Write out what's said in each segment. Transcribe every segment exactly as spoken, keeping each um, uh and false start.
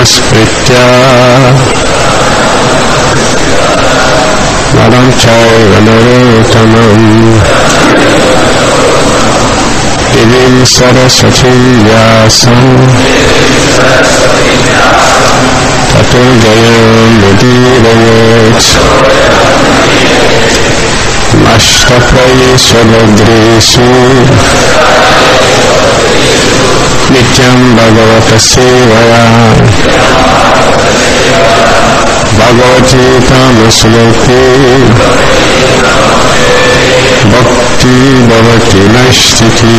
स्मृत्य नरं चैव नरोत्तमम् देवीं सरस्वतीं व्यासं ततो जयमुदीरयेत् नष्टप्रयेष्वभद्रेषु नित्यं भगवतः सेवया भगवतीतामश्लोके भक्ति भवति नैष्ठिकी।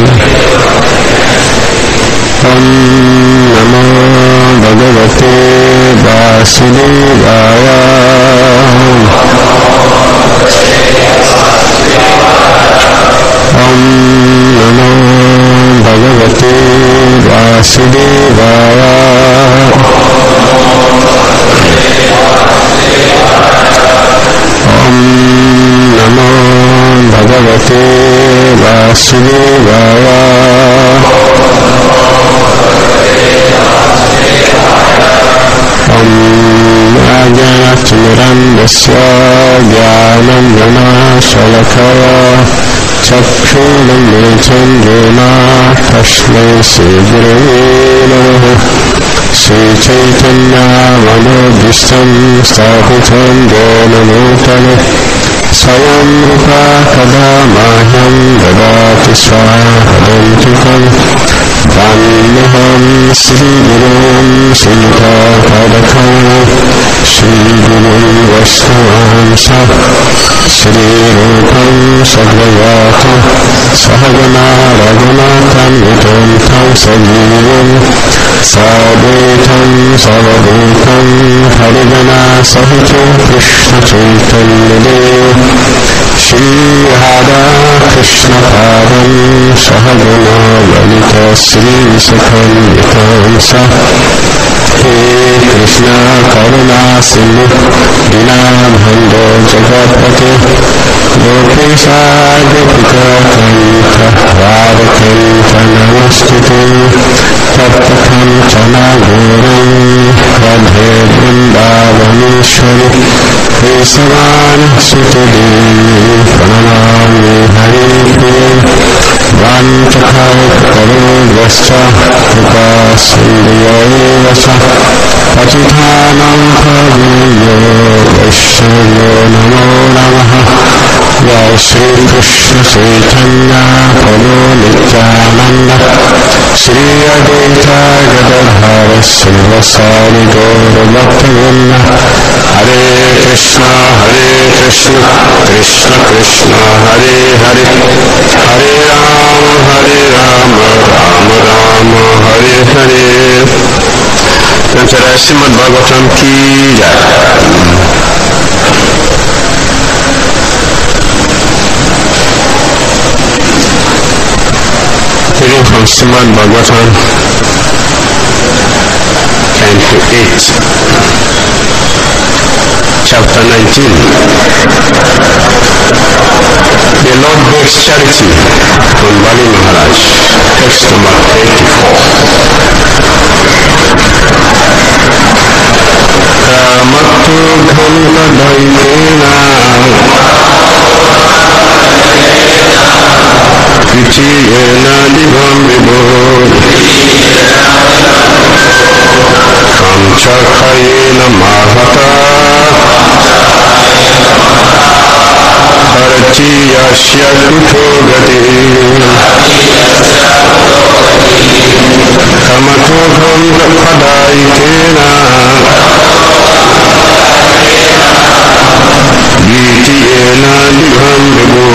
ॐ नमो भगवते वासुदेवाय। ॐ नमो भगवते वासुदेवाय। ॐ नमो भगवते वासुदेवाय। ॐ अज्ञानतिमिरन्धस्य ज्ञानञ्जनशलाकया चक्षुरुन्मीलितं येन तस्मै श्रीगुरवे नमः। श्रीचैतन्यमनोभीष्टं स्थापितं येन भूतले स्वयं रूपा कदा मह्यं ददाति स्वाहान्तिकम्। वन्देऽहं श्रीगुरुं श्रीपादपद्मं श्रीगुरुं वैष्णवांश श्रीरूपं सद्गुरुं सहगना रघुनाथं तं सजीवं साद्वैतं सावधूतं हरिजना सहितं कृष्णचैतन्यदेव श्रीराधा कृष्णपादं सहगना ललिता श्रीविशाखान्वितांश। हे कृष्ण करुणा सिन्धु दीनबन्धो जगत्पते गोपेशा गोपिकान्त राधाकान्त नमोस्तुते। तप्तं चना गौरं राधे वृन्दावनेश्वरि केशवानुसुतदेवी प्रणमामि हरिप्रिये। वाञ्छाकल्पतरुभ्यश्च कृपासिन्धुभ्यैव च पतितानां पावनेभ्यो वैष्णवेभ्यो नमो नमः। जय श्रीकृष्ण चैतन्य प्रभु नित्यानन्द श्री अद्वैत गदाधर श्रीवासादि गौरभक्तवृन्द। हरे कृष्ण हरे कृष्ण कृष्ण कृष्ण हरे हरे हरे राम हरे राम राम राम हरे हरे। श्रीमद्भागवतम की जय। Reading from Srimad Bhagavatam, Canto eight, Chapter nineteen. The Lord begs charity from Bali Maharaj. Text number eighty-four. Kamatu dhamma daitena Vichiyena divam vibho Kamchakayena mahata Harchiyasya kuto gati Kamato dhamma padaitena Vichiyena divam vibho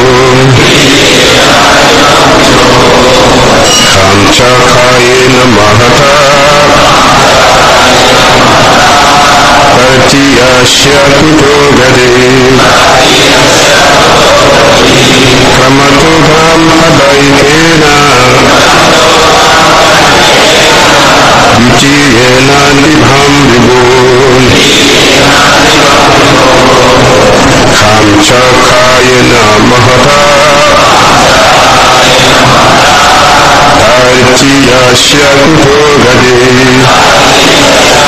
Kamchakayena mahata Harchiyasya kuto gati Kamato dhamma padaitena Vichiyena divam vibho Kamchakayena mahata Harchiyasya kuto gati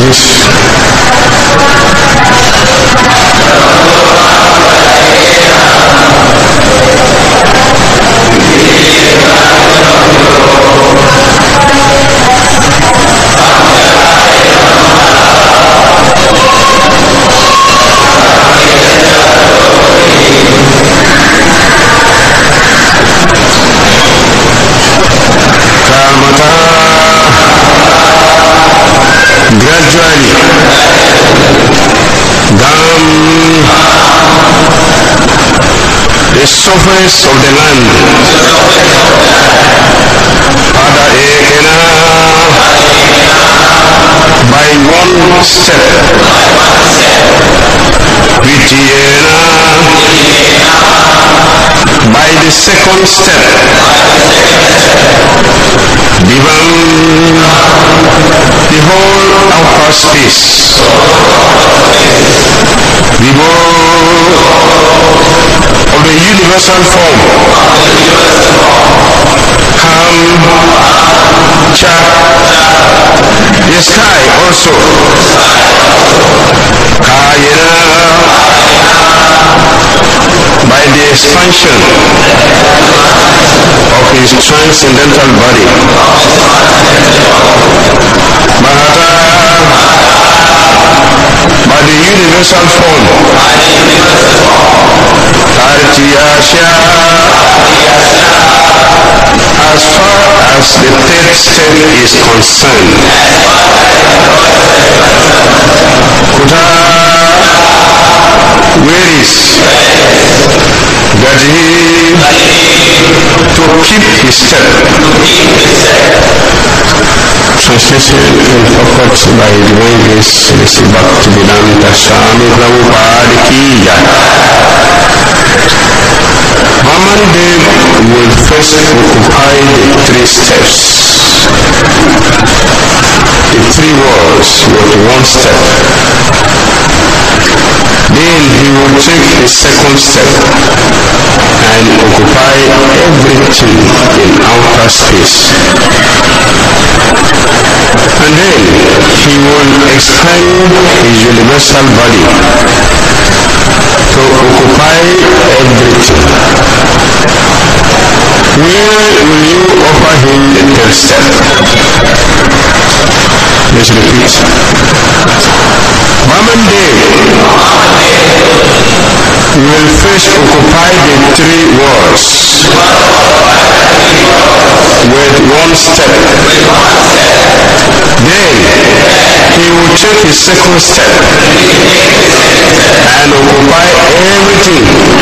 Moses. Gradually, down the surface of the land, Pada Ekena, by one step, Vitiena, by the second step, Divan, the whole outer space, the whole of the universal form, Ham, Cha, the sky also, Kayena, by the expansion of his transcendental body, Mahata, by the universal form, Artiyasha, as far as the third step is concerned, Kuta, where is that he to keep his step. Translation and purport by Divine Grace Celeste Bhaktivedanta Swami Prabhupada Ki Jai. Vaman Dev will first occupy the three steps. The three worlds with one step. Then he will take the second step and occupy everything in outer space. And then he will expand his universal body to occupy everything. Where will you offer him the third step? Let's repeat. Vaman Dev will first occupy the three worlds with one step. Then he will take his second step and occupy everything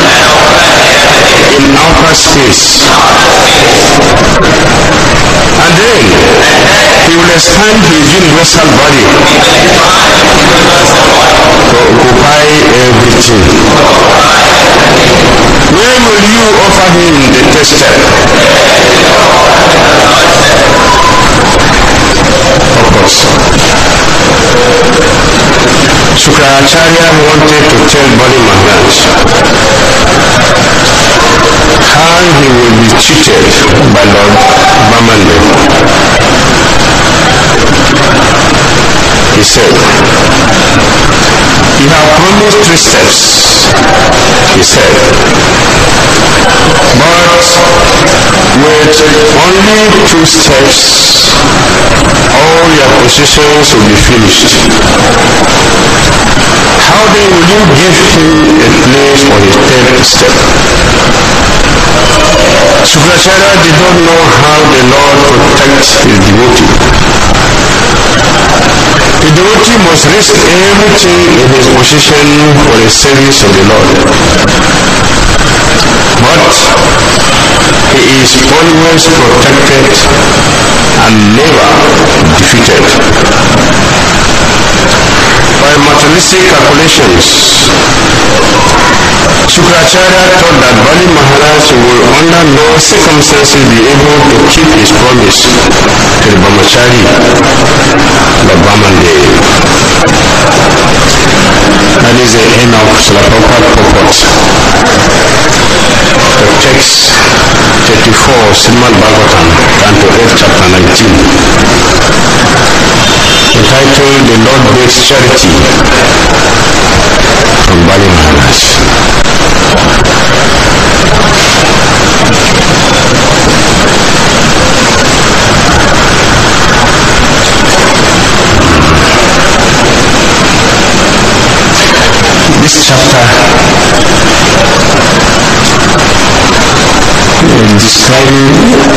in outer space. And then he will expand his universal body to occupy everything. Where will you offer him the third step? Purpose. Shukracharya wanted to tell Bali Maharaj how he will be treated by Lord Vamandev. He said, you have promised three steps, he said, but with only two steps, all your possessions will be finished. How then will you give him a place for his third step? Shukracharya did not know how the Lord protects his devotee. The devotee must risk everything in his possession for the service of the Lord. But he is always protected and never defeated. By materialistic calculations, Shukracharya thought that Bali Maharaj will under no circumstances be able to keep his promise to the Brahmachari, the Vamandev. That is the end of Srila Prabhupada purport. The text thirty-four, Srimad Bhagavatam, Canto eight, Chapter nineteen. entitled The Lord Breaks Charity from Bali Maharaj. This chapter is describing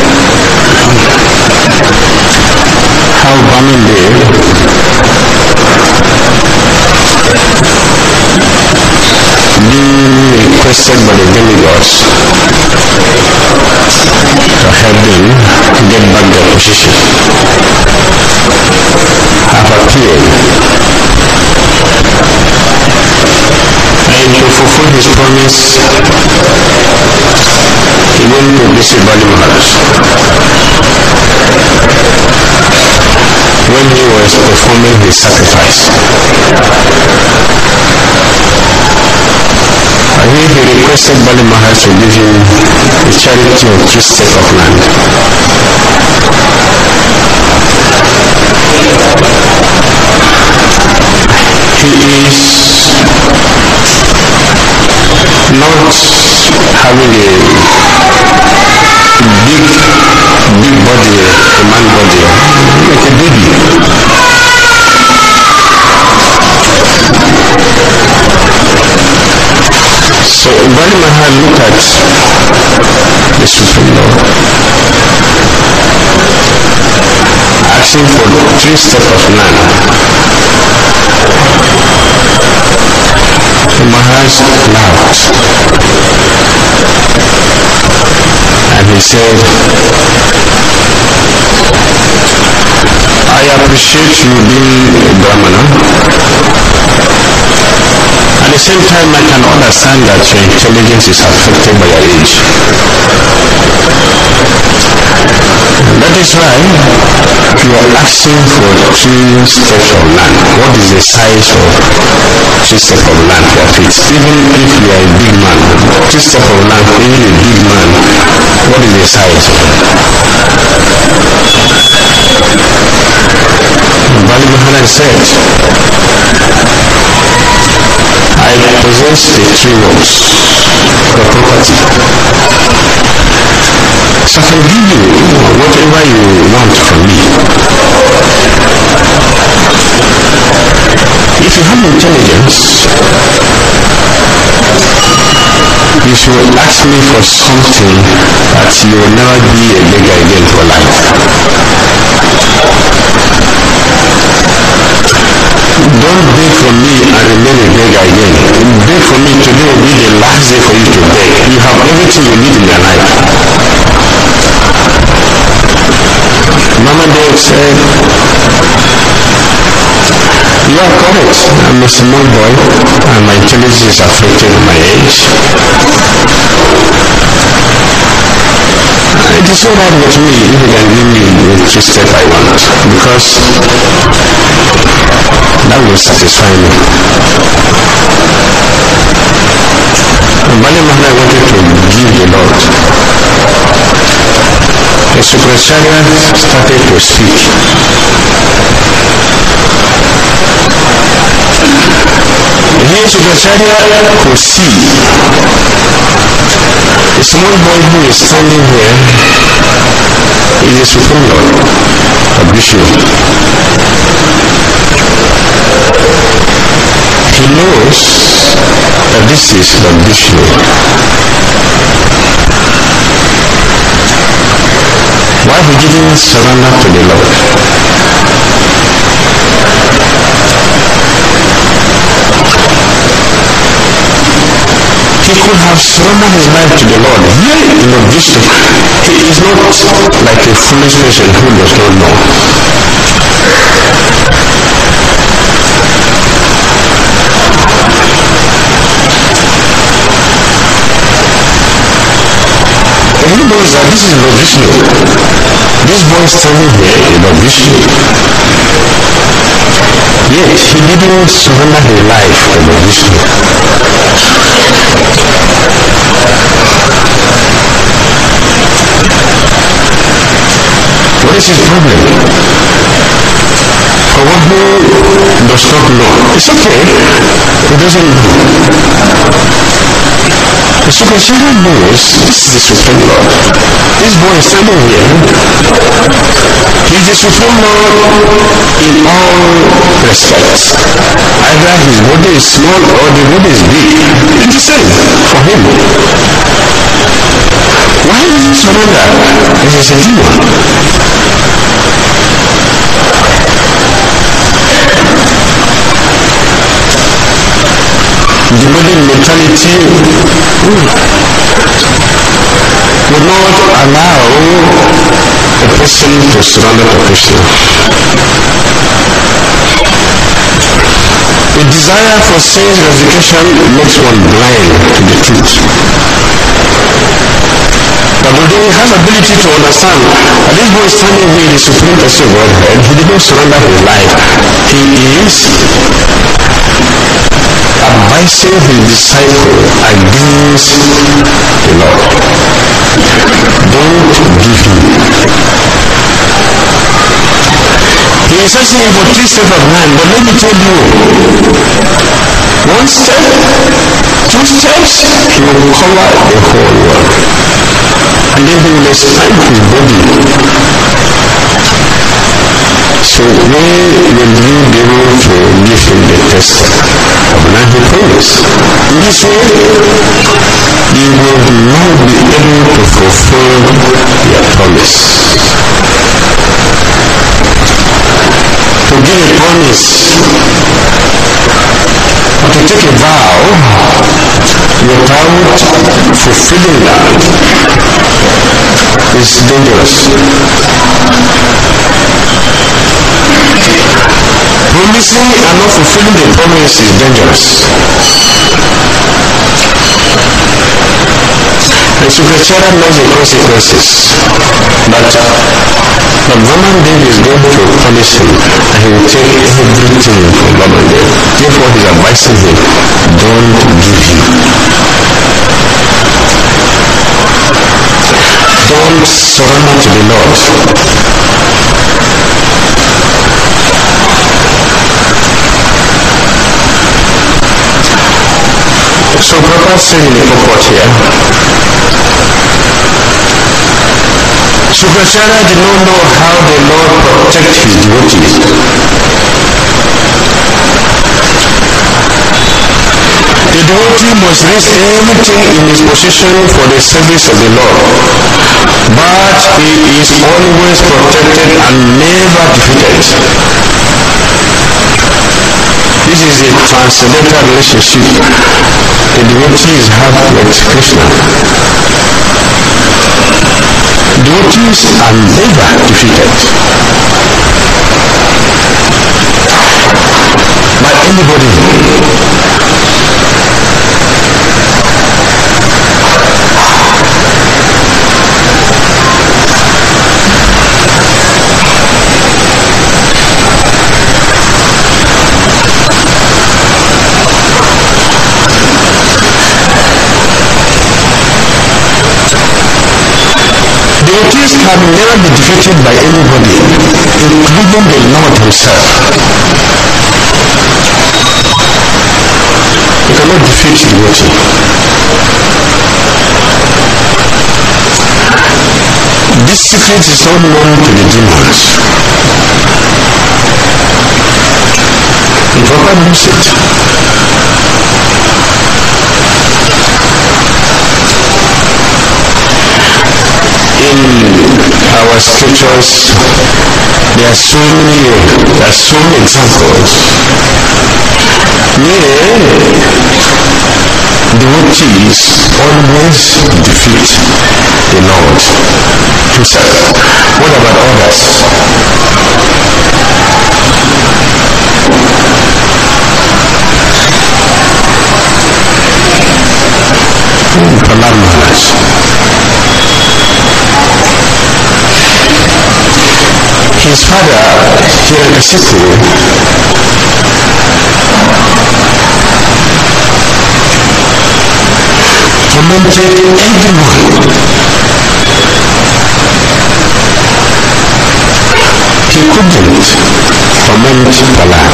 how Bhamandev being requested by the demigods to help them get back their position have appeared, and to fulfill his promise he went to visit Bali Maharaj. When he was performing his sacrifice, and he, he requested Bali Maharaj to give him a charity of three steps of land. He is not having a big, big body, a man body, like a baby. So Bali Maharaj looked at the Supreme Lord, asking for three steps of land. Maharaj laughed and he said, I appreciate you being a Brahmana. At the same time, I can understand that your intelligence is affected by your age. That is why you are asking for three steps of land. What is the size of three steps of land for it? Even if you are a big man, three steps of land, even a big man, what is the size? Bali Maharaj said, I possess the three worlds, the property. So I can give you whatever you want from me. If you have intelligence, you should ask me for something that you will never be a beggar again for life. Don't beg from me and remain a beggar again. Beg from me today will be the last day for you to beg. You have everything you need in your life. Bhamandev said, you are correct. I'm a small boy and my intelligence is affected by my age. It is all right with me if you can give me the three steps I want, because that will satisfy me. Bali Maharaj wanted to give the Lord. The Sukracharya started to speak. Here Sukracharya could see a small boy who is standing here is the Supreme Lord of Vishnu. He knows that this is Lord Vishnu. Why he didn't surrender to the Lord? He could have surrendered his life to the Lord. Here in Lord Vishnu, he is not like a foolish person who does not know. And he knows that this is Lord Vishnu. This boy standing here is Lord Vishnu. Yet he didn't surrender his life to Lord Vishnu. What is his problem? For one who does not know, it's okay, he doesn't know. The Supersede knows this is the Supreme Lord. This boy is standing here. He is the Supreme Lord in all respects. Either his body is small or the body is big. It's the same for him. Why does he surrender? This is a demon. Demonic mentality would not allow a person to surrender to Krishna. The desire for sense gratification makes one blind to the truth. But although he has ability to understand that this boy standing here is the Supreme Person of Godhead, he did not surrender his life. He is advising his disciple against the Lord. Don't give him. He is asking him for three steps of man, but let me tell you, one step, two steps, he will cover the whole world. And then he will expand his body. So when will you be able to give him the test of man he promised? In this way, you will not be able to fulfill your promise. To give a promise, or to take a vow without fulfilling that is dangerous. Promising and not fulfilling the promise is dangerous. And Sukracharya knows the consequences. But but Brahmadev is going to punish him, and he will take everything from Brahmadev. Therefore he is advising him, don't give him. Don't surrender to the Lord. So Prabhupada said in the purport here, Sukracharya did not know how the Lord protects his devotees. The devotee must risk everything in his possession for the service of the Lord, but he is always protected and never defeated. This is a transcendental relationship the devotees have with Krishna. Devotees are never defeated by anybody. Devotees can never be defeated by anybody, including the Lord himself. You cannot defeat the devotee. This secret is not known to the demons. The Prabhupada knows it. In our scriptures, there are so many, there are so many examples where devotees always defeat the Lord himself. What about others? Prahlad Maharaj. His father, Hiranyakashipu, tormented everyone. He couldn't torment Prahlad.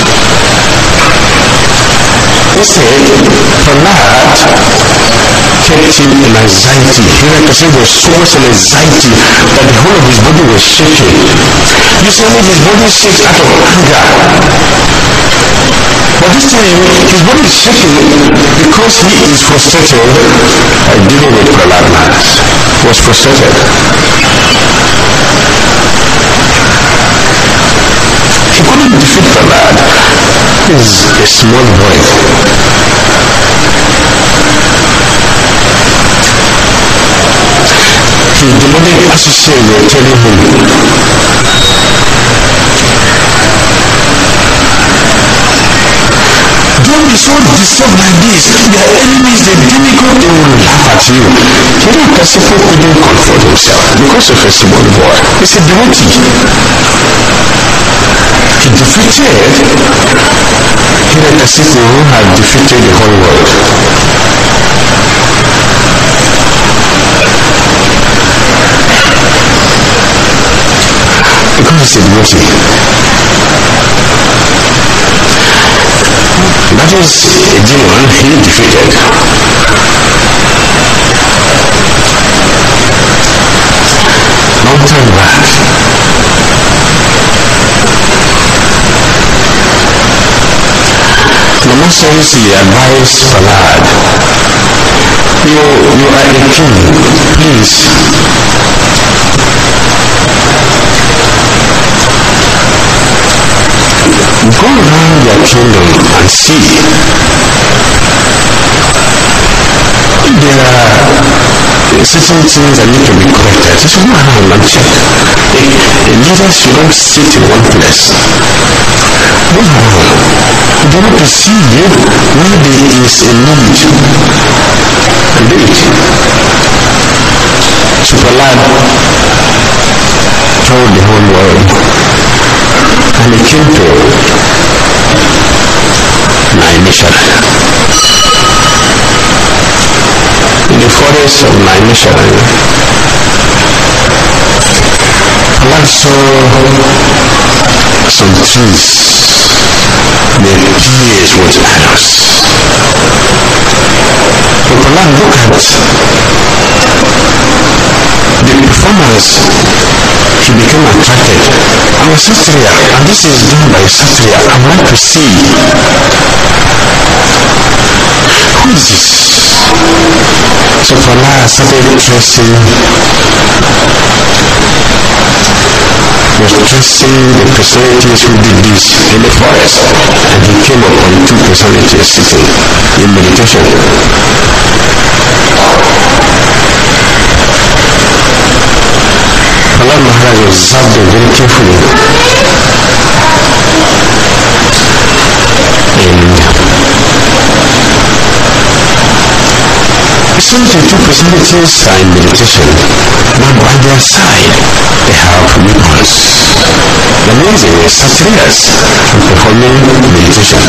Instead, Prahlad kept him in anxiety. Hiranyakashipu was so much in anxiety that the whole of his body was shaking. Usually his body shakes out of anger. But this time, his body is shaking because he is frustrated by dealing with Prahlad Maharaj. He was frustrated. He couldn't defeat Prahlad. He is a small boy. His demonic associates were telling him, don't be so disturbed like this. Your enemies, the demigod, they will laugh at you. Hiranyakashipu couldn't comfort himself because of a small boy. He's a devotee. He defeated Hiranyakashipu, who had defeated the whole world. Because he's a devotee. That is a demon he defeated. Long time back. The master he advised Prahlad, you, you are a king, please. Go around your kingdom and see. There are certain things that need to be corrected. Just go around and check. A, a leader should not sit in one place. Go around. You want to see where there is a need and do it. So Prahlad told the whole world. And he came to Naimisharanya. In the forest of Naimisharanya, Prahlad saw some trees that pierced with arrows. So Prahlad looked at the performance. He became attracted. I'm a Kshatriya, and this is done by a Kshatriya. I would like to see. Who is this? So Prahlad started tracing, was tracing the personalities who did this in the forest, and he came upon two personalities sitting in meditation. Prahlad Maharaj observed them very carefully. And it seems the two personalities are in meditation, but by their side they have weapons. That means they were Kshatriyas performing meditation.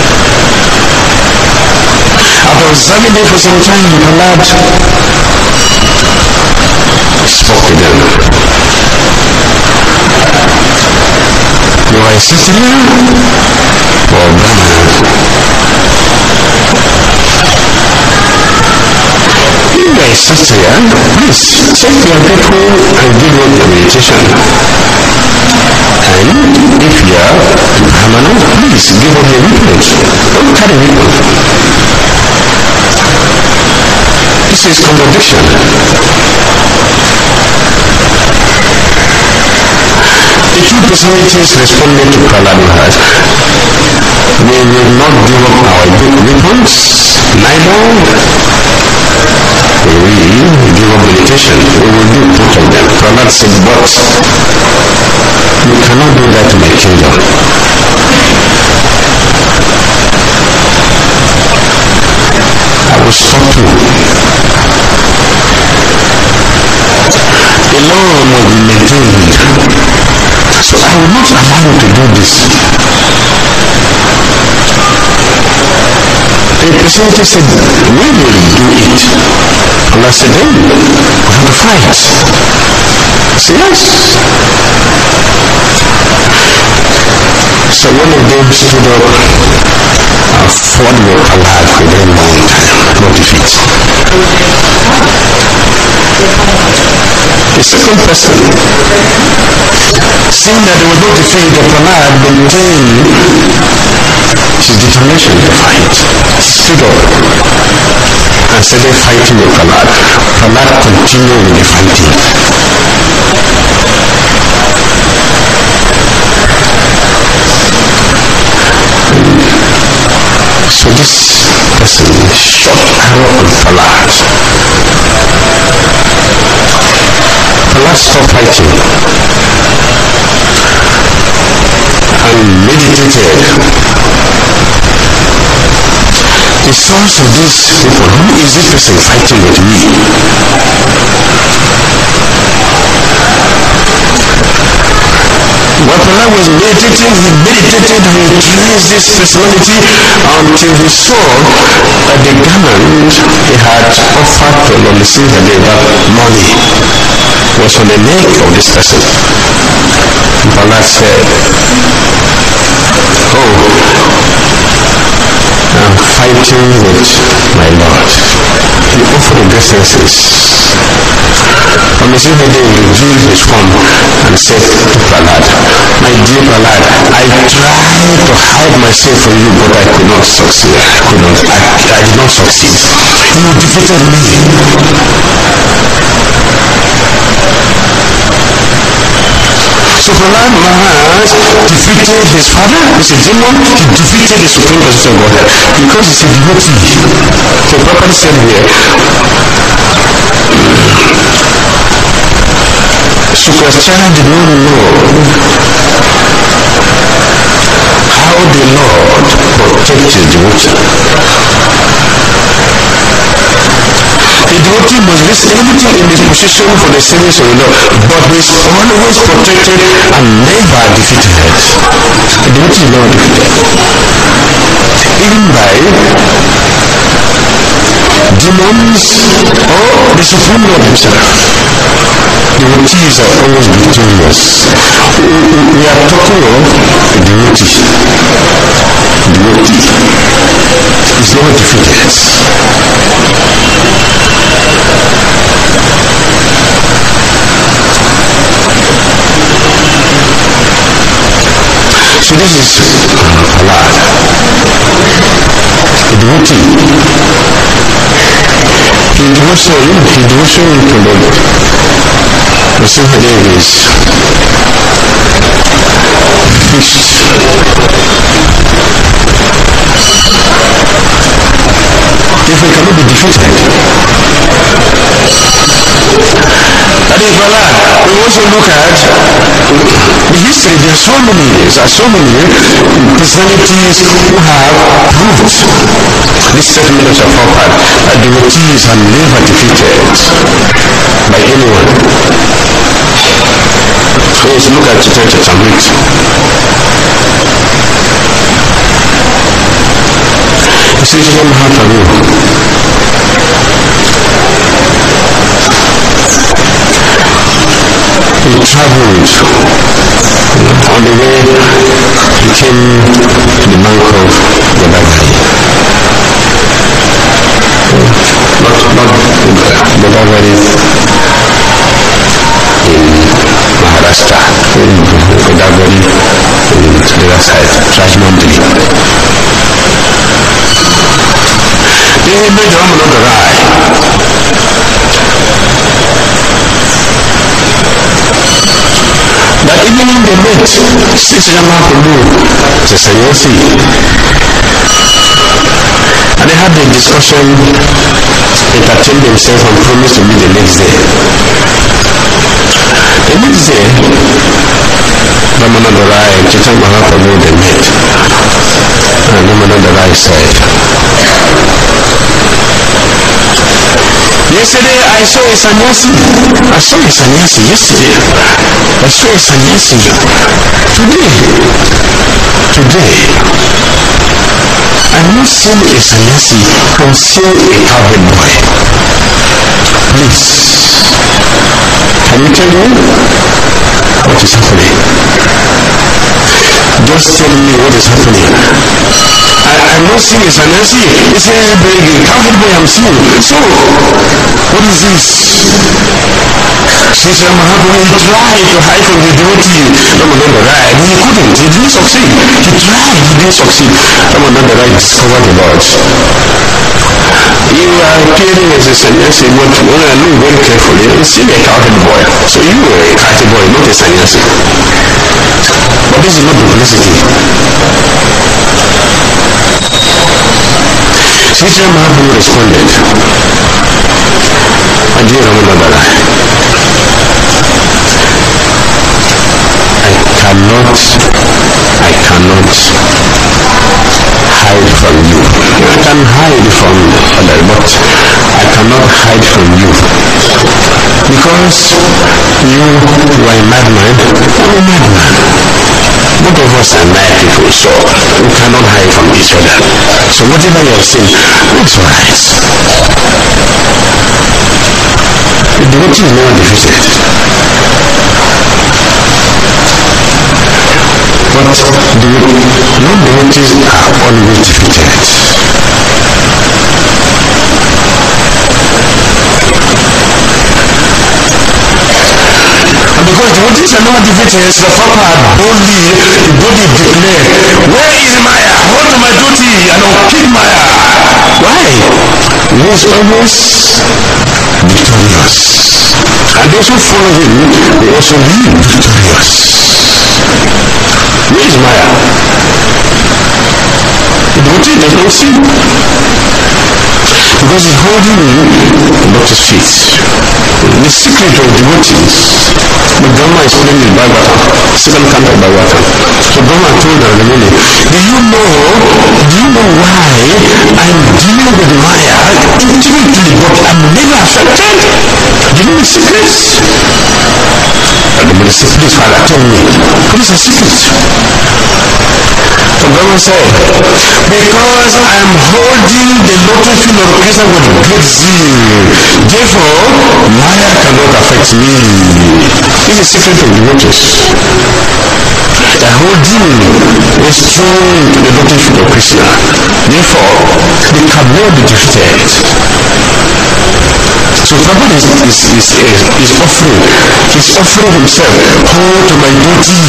After observing them for some time, Prahlad spoke to them. You are a Kshatriya or Brahmana? You are a Kshatriya, please take your people and give them the meditation. And if you are Brahmana, please give them the weapons. Don't carry weapons. This is contradiction. The two personalities responded to Prahlad Maharaj. We will not give up our weapons, neither will we give up meditation. We will do both of them. Prahlad said, but you cannot do that to my kingdom. I will stop you. The law must be maintained. So I will not allow you to do this. The representative said, we will do it. Allah said, then we have to fight. Say yes. So one of them stood up and fought with Prahlad for a very long time, no defeat. The second person, seeing that there was no defeat, the Prahlad maintained his determination to fight, stood up and started fighting with Prahlad. Prahlad continued with the fighting. So this person shot arrow on Prahlad. Prahlad stopped fighting and meditated. The source of this people, who is this person fighting with me? While Prahlad was meditating, he meditated and he traced this personality until he saw that the garment he had offered to Lord Nrsimhadev, that money, was on the neck of this person. And Prahlad said, "Oh, I'm fighting with my Lord." He offered obeisances. But Nrsimhadev revealed his form and said to Prahlad, "My dear Prahlad, I tried to hide myself from you, but I could not succeed. I could not. I, I did not succeed. You defeated me." So Prahlad Maharaj defeated his father, he's a demon, he defeated the Supreme Personality of Godhead because he's a devotee. So properly said here, Shukracharya did not know how the Lord protects his devotee. The devotee must risk everything in his position for the service of the Lord, but he is always protected and never defeated. The devotee is never defeated. Even by demons or the Supreme Lord himself. Devotees are always victorious. We are talking of a devotee. Devotee is never defeated. So this is Prahlad, a devotee. His devotion, his devotion to Lord Nrsimhadev is fixed. If we cannot be defeated, that is Prahlad. We also look at the history. There are so many, there are so many personalities who have proved this statement of Prabhupada that devotees are never defeated by anyone. Let's look at Chaitanya Charitamrita. Sri Chaitanya Mahaprabhu he traveled. On the way he came to the bank of Godavari. Not, not Godavari in Maharashtra, in Godavari in the other side, Rajmandri. Then he met Ramananda Rai. That evening they met. Sri Chaitanya Mahaprabhu is a sannyasi. And they had a discussion, entertained themselves and promised to meet the next day. The next day, Ramananda Rai and Chaitanya Mahaprabhu they met. And Ramananda Rai said, "Yesterday I saw a sannyasi. I saw a sannyasi yesterday. I saw a sannyasi. Today, today, I'm not seeing a sannyasi. I'm seeing a cowherd boy. Please, can you tell me what is happening. Just tell me what is happening. I, I'm not seeing a sannyasi. It's a cowherd boy I'm seeing. So, what is this? Sister Mahaprabhu, he tried to hide from the devotee. Ramananda Rai. He couldn't. He didn't succeed. He tried. He didn't succeed. Ramananda Rai discovered the Lord. You are appearing as a sannyasi, but when I look very carefully, you see a cowherd boy. So you are a cowherd boy, not a sannyasi. But this is not duplicity. Sister Mahaprabhu responded, my dear Ramananda Rai, I cannot, I cannot hide from you. I can hide from others, but I cannot hide from you. Because you are a madman, I'm a madman. Both of us are mad people, so we cannot hide from each other. So whatever you have seen, it's alright. The devotee is never defeated. But the non-devotees are always defeated. And because devotees are not defeated, the Prabhupada boldly, boldly declared, where is Maya? Hold to my duty and I'll kill Maya. Why? He is always victorious. And those who follow him, they also live victorious. Where is Maya? The devotee does not see. Because he's holding lotus feet. The secret of devotees, the Brahma explained in Bhagavatam, second canto of Bhagavatam. So Brahma told Ramani, do you know, do you know why I'm dealing with Maya intimately, but I'm never affected? Do you know the secrets? Ramani said, please Father, tell me. What is the secret? So Brahma said, because I'm holding the lotus feet of Krishna with great zeal, therefore Maya cannot affect me. This is the secret of devotees. The holding is strong to the lotus feet of Krishna, therefore they cannot be defeated. So Prabhupada is, is, is, is, is offering, he's offering himself, hold to my duty.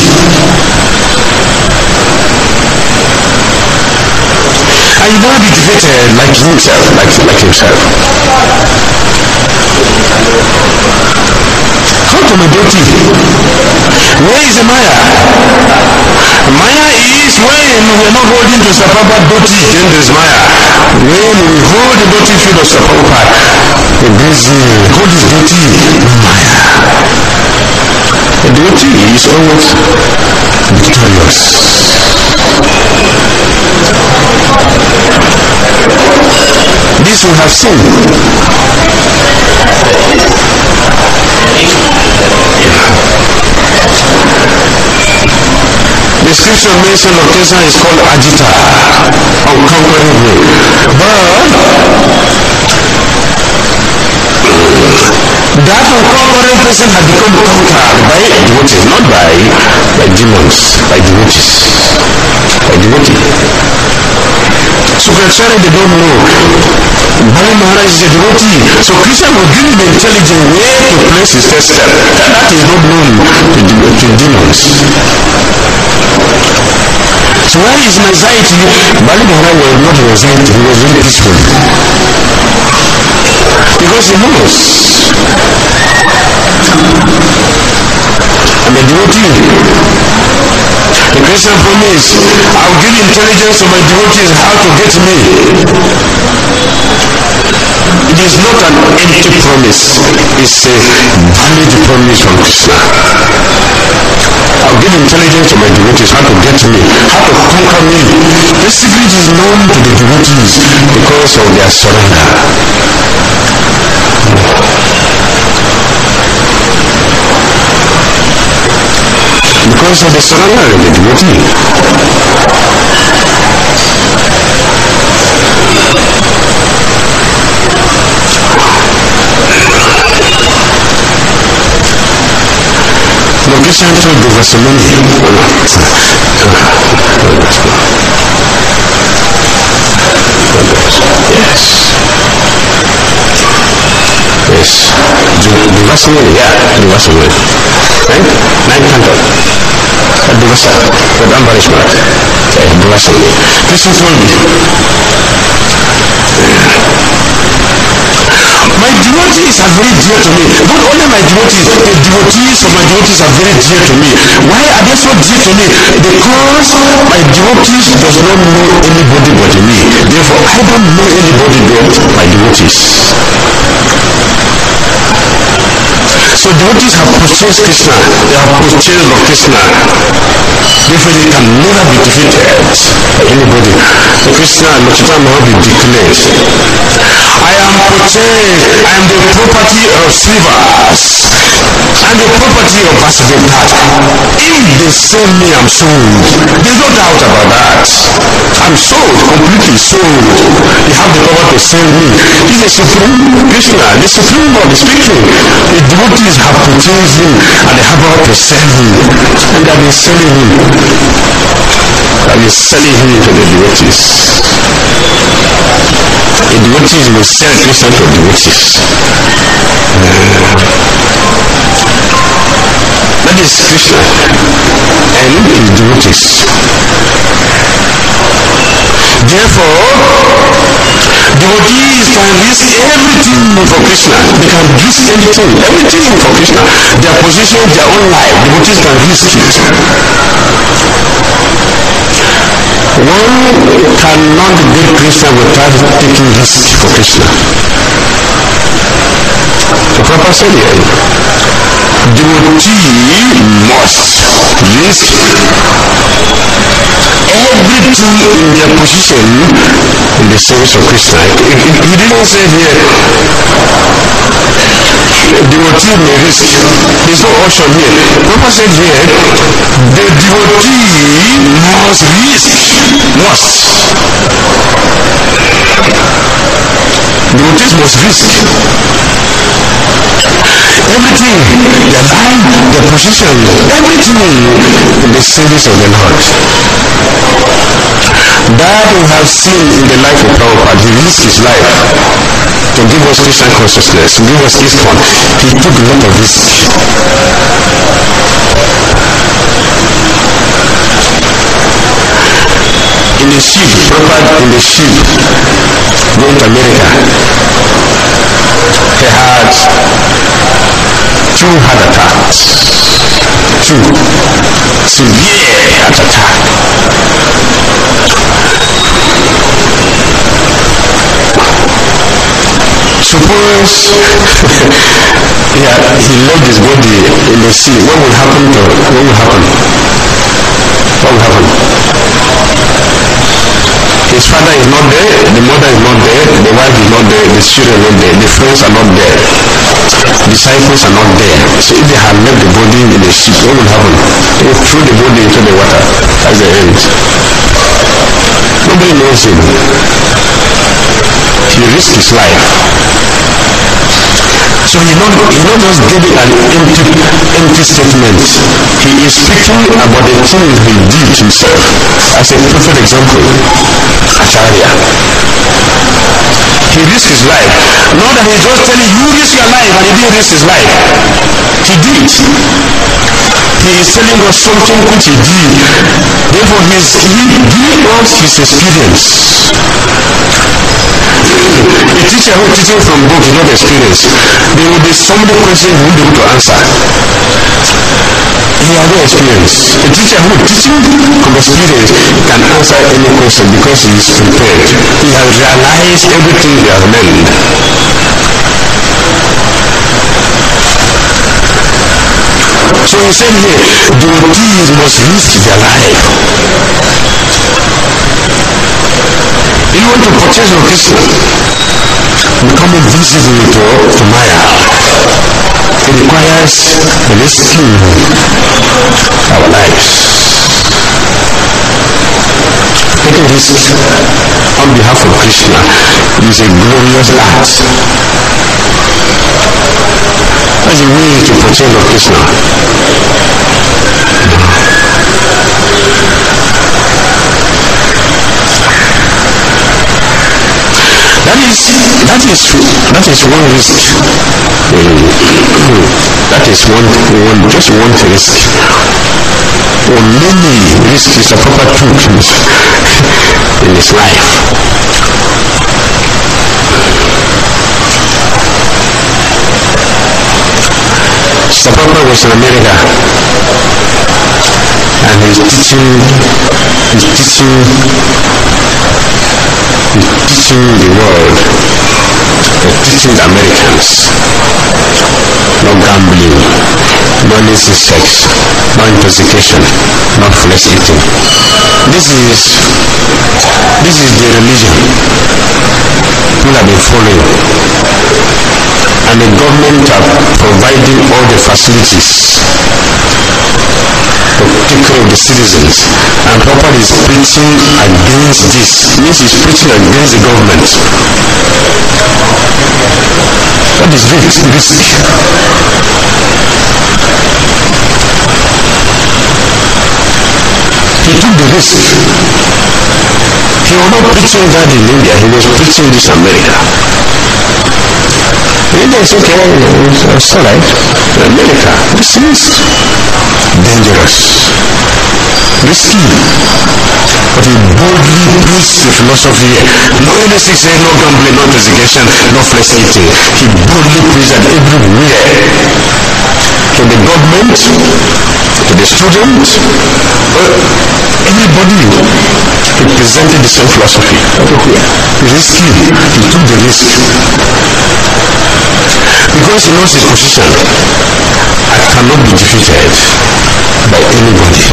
And you never be defeated like himself, like, like himself. Come to my duty. Where is Maya? Maya is when we are not holding to Prabhupada duty, then there is Maya. When we hold the duty field of Prabhupada, there is hold his duty, no Maya. The duty is always victorious. This we have seen. The scripture mention of Krishna is called Ajita, unconquerable. But that unconquerable person had become conquered by devotees, not by, by demons, by devotees. By devotees. So Krishna, they don't know. Bali Maharaj is a devotee. So Krishna will give him the intelligence where to place his first step. That, that is not known to, to demons. So where is my anxiety? Bali Maharaj was not anxiety, he was very peaceful. Because he knows. I'm a devotee. The Krishna promised, I'll give intelligence to my devotees how to get me. It is not an empty promise, it's a valid promise from Krishna. I'll give intelligence to my devotees how to get me, how to conquer me. This secret is known to the devotees because of their surrender. Because of the surrender of the devotee. Santo de Vassamani. Yes. Yes. The Vassamani, yeah, the Vassamani. Right? Nine canto. The Vassamani. The Ambarishmat. The Vassamani. Christian Swami. My devotees are very dear to me. Not only my devotees, the devotees of my devotees are very dear to me. Why are they so dear to me? Because my devotees does not know anybody but me. Therefore, I don't know anybody but my devotees. So devotees have purchased Krishna. They have purchased Lord Krishna. Therefore, they can never be defeated by anybody. So Krishna and Lord Chaitanya declares, I am purchased. I am the property of Srivas. I am the property of Vasudeva. If they sell me, I'm sold. There's no doubt about that. I'm sold, completely sold. They have the power to sell me. He's the Supreme Krishna, the Supreme Lord is speaking. The devotees have purchased him and they have power to sell him. And they have been selling him. They have been selling him to the devotees. The devotees will sell Krishna to devotees. That is Krishna and his devotees. Therefore, devotees can risk everything for Krishna. They can risk anything, everything for Krishna. Their position, their own life, devotees can risk it. One cannot get Krishna without taking risk for Krishna. The Prabhupada said here, devotee must risk everything in their position in the service of Krishna. He didn't say here, devotee may risk. There's no option here. Prabhupada said here, the devotee must risk. Must. Devotees must risk. Everything, their life, their position, everything in the service of the Lord. That we have seen in the life of Prabhupada. He risked his life to give us Krishna consciousness, to give us ISKCON. He took a lot of risk. In the ship, Prabhupada in the ship going to America, he had two heart attacks. Two severe heart attacks. Suppose yeah, he left his body in the sea. What will happen to what will happen? What will happen? His father is not there, the mother is not there, the wife is not there, the children are not there, the friends are not there, disciples are not there. So if they had left the body in the ship, what will happen? They will throw the body into the water. That's the end. Nobody knows him. He risked his life. So he not, he not just giving an empty, empty statement. He is speaking about the things he did himself. As a perfect example, Acharya. He risked his life. Not that he's just telling you risk your life and he didn't risk his life. He did. He is telling us something which he did. Therefore he is giving us his experience. A teacher who is teaching from book is not experienced. There will be so many questions he won't be able to answer. He has no experience. A teacher who is teaching from experience can answer any question because he is prepared. He has realized everything he has learned. So he said here, devotees must risk their life. If you want to purchase your Krishna, become invisible to, to Maya. It requires risking our lives. Taking risks on behalf of Krishna is a glorious act. That's a way to purchase your Krishna. That is that is that is one risk. That is one one just one risk. Or many risks is a proper truth in his life. Sapapa was in America, and he's teaching he's teaching he's teaching the world, he's teaching the Americans. No gambling, no illicit sex, no intoxication, no flesh eating. This is this is the religion people have been following, and the government are providing all the facilities to take care of the citizens. And Papa is preaching against this. Means he's preaching against the government. That is risk. risk. He took the risk. He was not preaching that in India, he was preaching this in America. India is okay, it's alright. America, this is dangerous, risky. But he boldly preached the philosophy. No illicit sex, no gambling, no intoxication, no flesh eating. He boldly preached that everywhere. To the government, to the students, everybody. He presented the same philosophy. Risky. He took the risk. Because he knows his position. I cannot be defeated by anybody.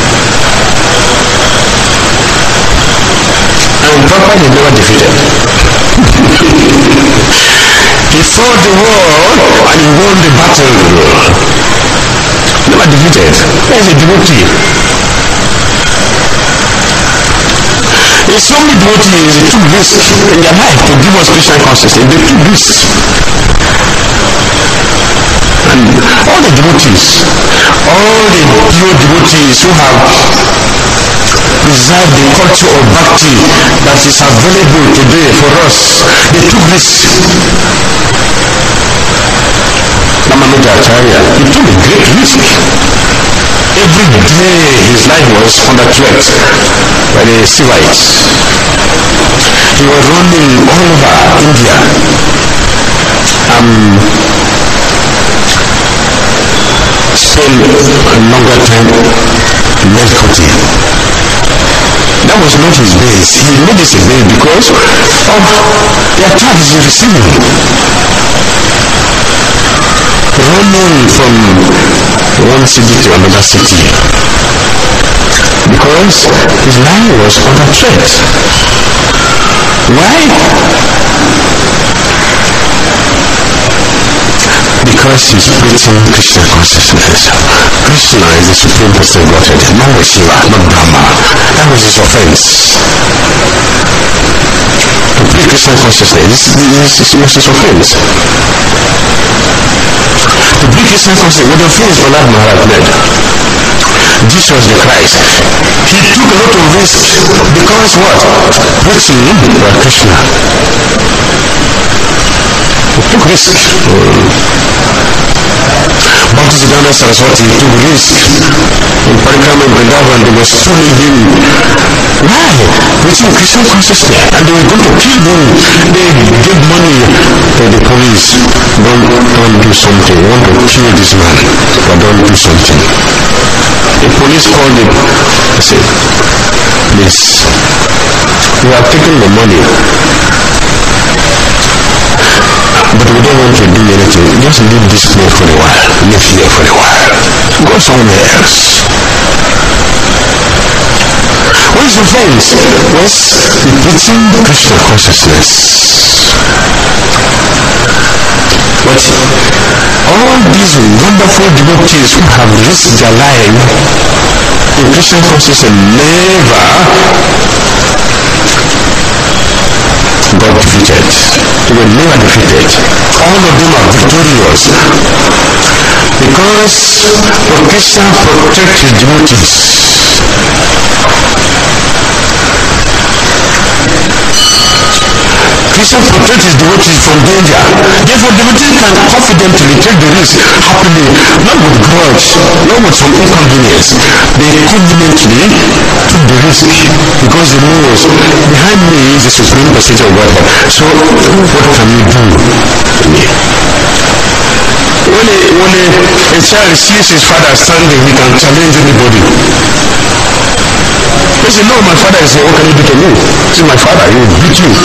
And Papa is never defeated. He fought the war and he won the battle. Never defeated. There is a devotee. There's so many devotees, they took risks in their life to give us Christian consciousness. They took risks. And all the devotees, all the pure devotees who have preserved the culture of bhakti that is available today for us, they took risks. Ramananda Acharya, he took a great risk. Every day his life was under threat by the Sivites. He was running all over India. Um, spent a longer time in Melkoti. That was not his base. He made this a base because of the attacks he received. Running from one city to another city because his life was under threat. Why? Because he's preaching Krishna consciousness. Krishna is the supreme person Godhead, not Shiva, not Brahma. That was his offense. To preach Krishna consciousness, this was his offense. To preach Krishna consciousness was the offense Prahlad Maharaj made. Jesus the Christ. He took a lot of risk because what? Preaching about Krishna. He took risk. Bhaktisiddhanta Saraswati took risk. In Parikrama and Vrindavan, they were stoning him. Why? Preaching Krishna consciousness. And they were going to kill him. They gave money to the police. Don't, don't do something. We want to kill this man. But don't do something. The police called him. They said, please, we have taken the money. But we don't want to do anything. Just leave this place for a while. Live here for a while. Go somewhere else. What is the offense? Was the preaching Krishna consciousness. But all these wonderful devotees who have risked their life in Krishna consciousness never got defeated. They were never defeated. All of them are victorious because Krishna protects his devotees. also protect his devotees from danger. Therefore, devotees can confidently take the risk happily, not with grudge, not with some inconvenience. They confidently took the risk because they knows behind me is the supreme personality of Godhead. So, what can you do to me? When a, when a, a child sees his father standing, he can challenge anybody. He say, no, my father is here, what can you do to me? See, my father, he will beat you.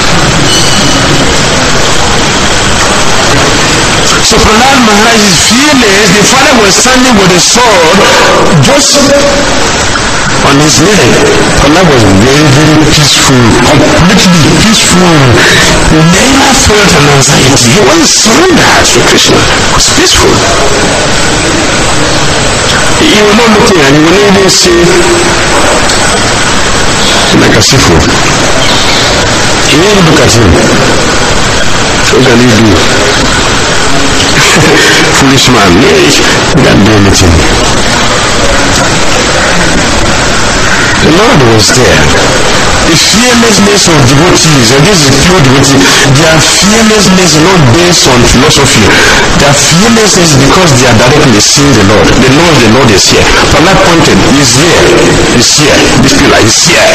So Prahlad Maharaj is fearless. The father was standing with a sword just on his neck. Prahlad was very, very peaceful, completely peaceful. Never felt an anxiety. He was surrendered to Krishna. He was peaceful. He was not looking and he would not even say like a seafood. He didn't look at him. What can he do? Foolish man, he can't do anything. The Lord was there. The fearlessness of devotees, and this is pure devotee, their fearlessness is not based on philosophy. Their fearlessness is because they are directly seeing the Lord. They know the Lord is here. Prahlad pointed, he's here, he's here, this pillar is here.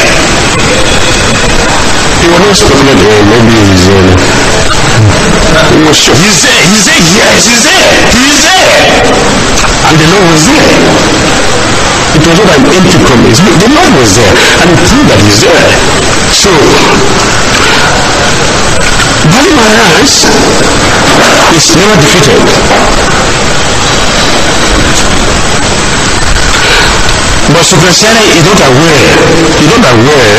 He was not speculating, oh, maybe he's here. He was sure, he's there, he's there, yes, he's there, he's there. And the Lord was there. It was not an empty promise. The Lord was there, and it proved that he's there. So, Bali Maharaj is never defeated. But Sukrasena is not aware, he's not aware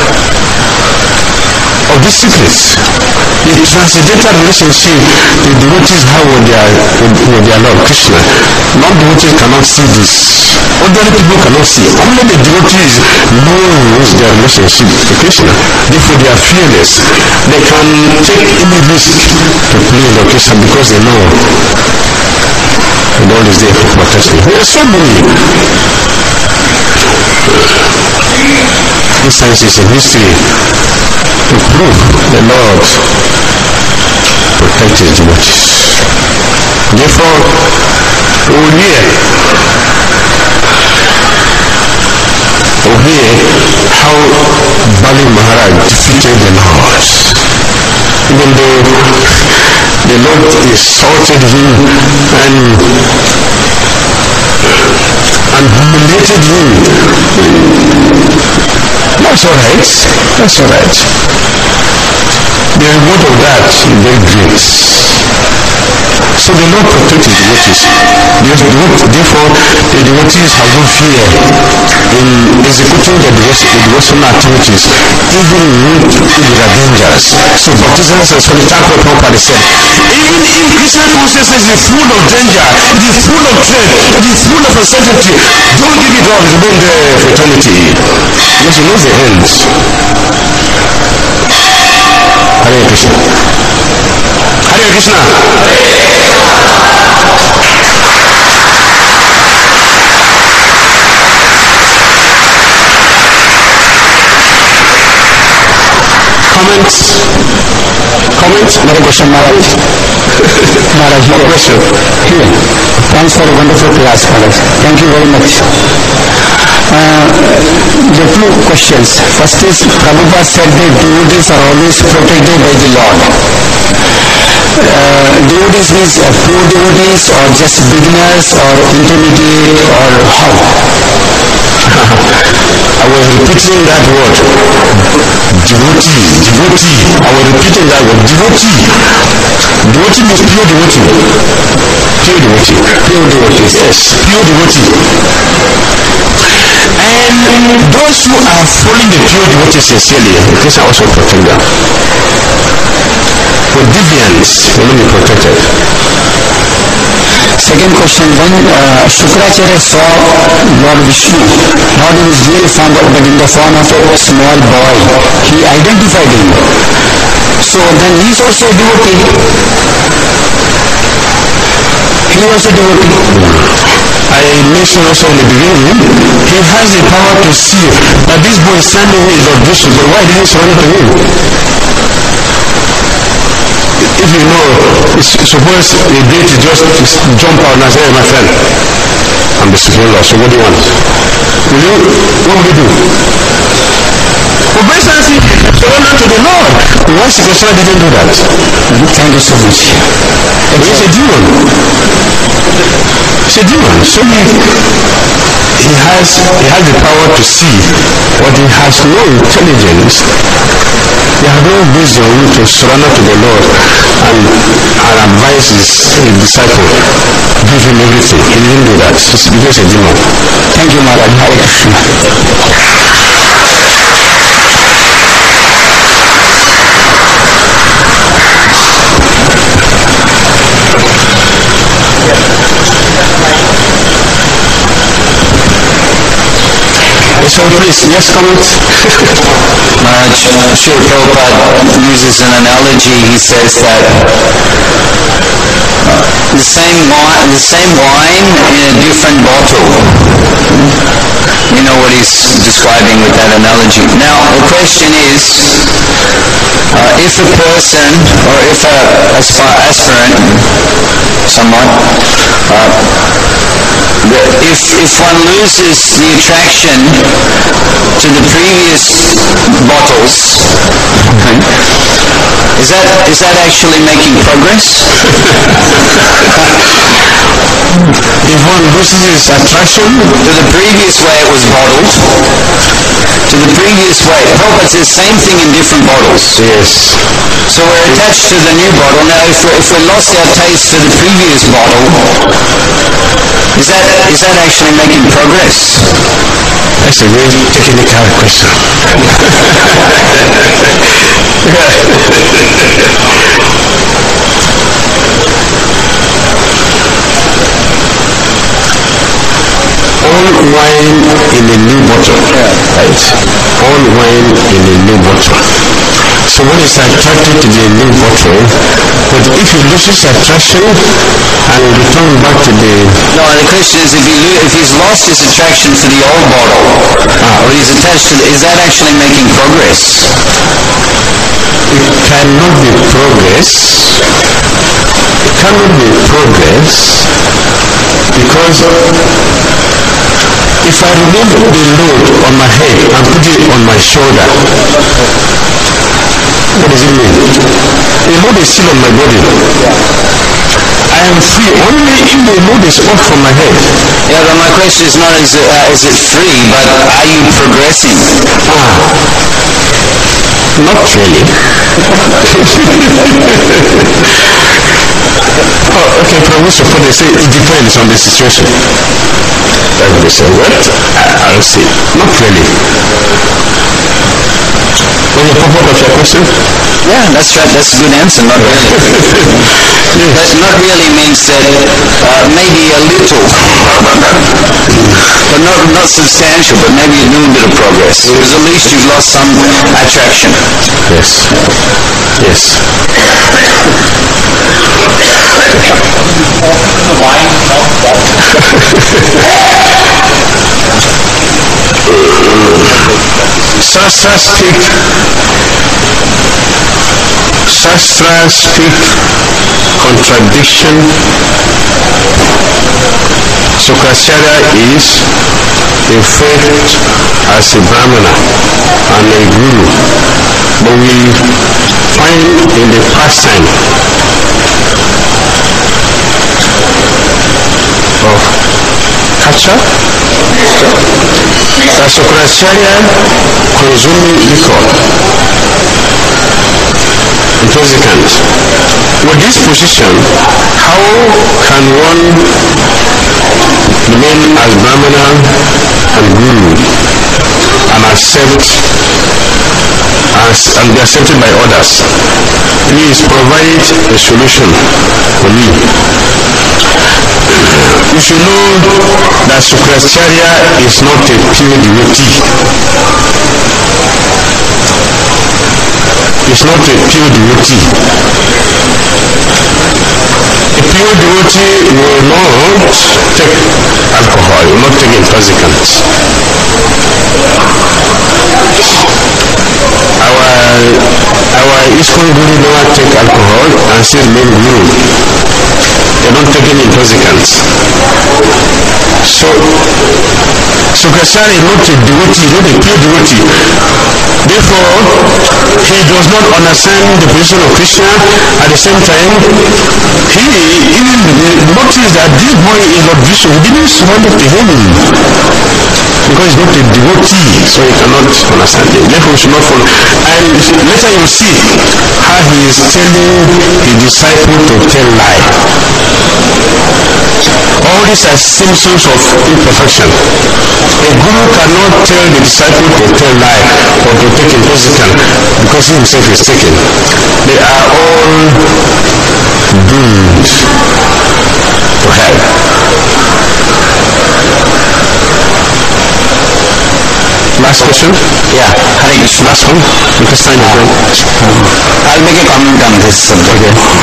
of these secrets. The transcendental relationship the devotees have with their, with, with their Lord Krishna. Non-devotees cannot see this. Ordinary people cannot see. Only the devotees knows their relationship to Krishna. Therefore they are fearless. They can take any risk to please Lord Krishna because they know the Lord is there to protect them. There are so many instances in history to prove the Lord protect his devotees. Therefore, we will hear, we will hear how Bali Maharaj defeated the Lord. Even though the Lord insulted him and and humiliated him. That's alright. That's alright. The reward of that is very great. So the Lord protects his devotees. Therefore, the devotees have no fear in executing the devotional activities, even if they are dangerous. So Bhaktivinoda Saraswati Thakur Prabhupada said, even if Krishna consciousness is full of danger, it is full of threat, it is full of uncertainty, don't give it up, it's been there for eternity. Because he knows the ends. Hare Krishna. Hare Krishna. Comments? Comments? Another question, Maharaj. Maharaj, no question. Here. Thanks for a wonderful class, Maharaj. Thank you very much. Uh, there are two questions. First is, Prabhupada said that devotees are always protected by the Lord. Uh, devotees means uh, pure devotees or just beginners or intermediate or how? I was repeating that word. Devotee, devotee. I was repeating that word. Devotee. Devotee means pure devotee. Pure devotee. Pure devotee. Yes. Pure devotee. And those who are following the pure devotee sincerely, Krishna also protect them. For deviants, will not be protected. Second question, when uh, Shukracharya saw Lord Vishnu, not in his real form but in the form of a small boy, he identified him. So then he is also a devotee. He was a devotee. I mentioned also in the beginning, he has the power to see that this boy standing here is Lord Vishnu, but why did he surrender to him? suppose the date is just jump out and say, hey, my friend, I'm the supreme Lord, so what do you want? Will you, what will you do? For instance, surrender to the Lord. Why Superstar didn't do that? Thank you so much. But he's a demon. He's a demon. So he, he has he has the power to see, but he has no intelligence. He has no wisdom to surrender to the Lord and, and advise his, his disciple, give him everything. He didn't do that. He's because a demon. Thank you, Maharaj. Hare Krishna. So please, yes, comment. Maharaj, Srila Prabhupada uses an analogy. He says that the same wine, the same wine in a different bottle. You know what he's describing with that analogy. Now, the question is, uh, if a person, or if a aspirant, someone, uh, if if one loses the attraction to the previous bottles, okay, is that is that actually making progress? If one loses his attraction to the previous way it was bottled, to the previous way, Prabhupada says same thing in different bottles. Yes. So we're attached to the new bottle. Now, if we if we lost our taste to the previous bottle, is that is that actually making progress? That's a very technical question. All wine in a new bottle, right? All wine in a new bottle. So one is attracted to the new bottle, but if he loses attraction and return back to the... No, the question is if he if he's lost his attraction for the old bottle, ah, or he's attached to the, is that actually making progress? It cannot be progress. It cannot be progress because if I remove the load on my head and put it on my shoulder, what does it mean? The load is still on my body. I am free only if the load is off from my head. Yeah, but my question is not is it, uh, is it free, but are you progressing? Ah, not really. Oh, okay, but we suppose they say it depends on the situation. And they say, what? I, I'll say, not really. Was the purpose of your question? Yeah, that's right. That's a good answer. Not really. Yes. But not really means that uh, maybe a little, but not not substantial, but maybe a little bit of progress. Because at least you've lost some attraction. Yes. Yes. Shastra speak Shastra speak contradiction. Sukracharya is in faith as a Brahmana and a Guru, but we find in the pastime of Kacha that Sukracharya consuming liquor, intoxicant. With this position, how can one remain as Brahmana and Guru and accept as, and be accepted by others? Please provide a solution for me. You should know that Sukracharya is not a pure devotee. It's not a pure devotee. A pure devotee will not take alcohol, will not take intoxicants. Our our ISKCON Guru never take alcohol and still remain Guru. They don't take any intoxicants. So, so Krishna is not a devotee, not a pure devotee. Therefore, he does not understand the position of Krishna. At the same time, he even noticed that this boy is not Vishnu. He didn't surrender to him because he's not a devotee, so he cannot understand it. Therefore, we should not follow. And later you will see how he is telling the disciple to tell lie. All these are symptoms of imperfection. A guru cannot tell the disciple to tell lie or to take intoxicant because he himself is taken. They are all doomed to hell. Last question? Yeah, Hare Krishna. Last one? Because time is going. I'll make a comment on this subject.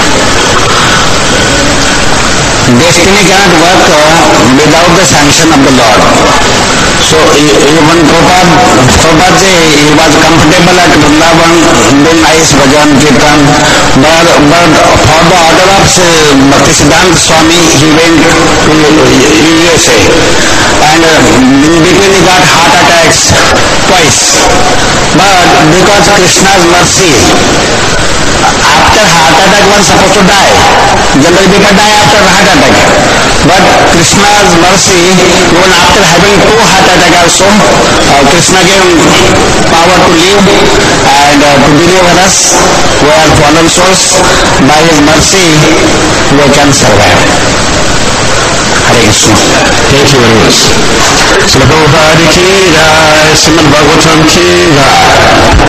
Destiny cannot work uh, without the sanction of the Lord. So even Prabhupada, Prabhupada say he was comfortable at Vrindavan, doing nice bhajan, kirtan, but, but for the order of uh, Bhaktisiddhanta Swami, he went to U S A. And uh, in between he got heart attacks twice. But because Krishna's mercy, after heart attack one supposed to die. Generally people die after heart attack. But Krishna's mercy, even after having two heart attack also, uh, Krishna gave power to live and uh, to deliver us who are fallen souls. By his mercy, we can survive. Hare Krishna. Thank you very much. Srila Prabhupada ki jai, Srimad Bhagavatam ki jai.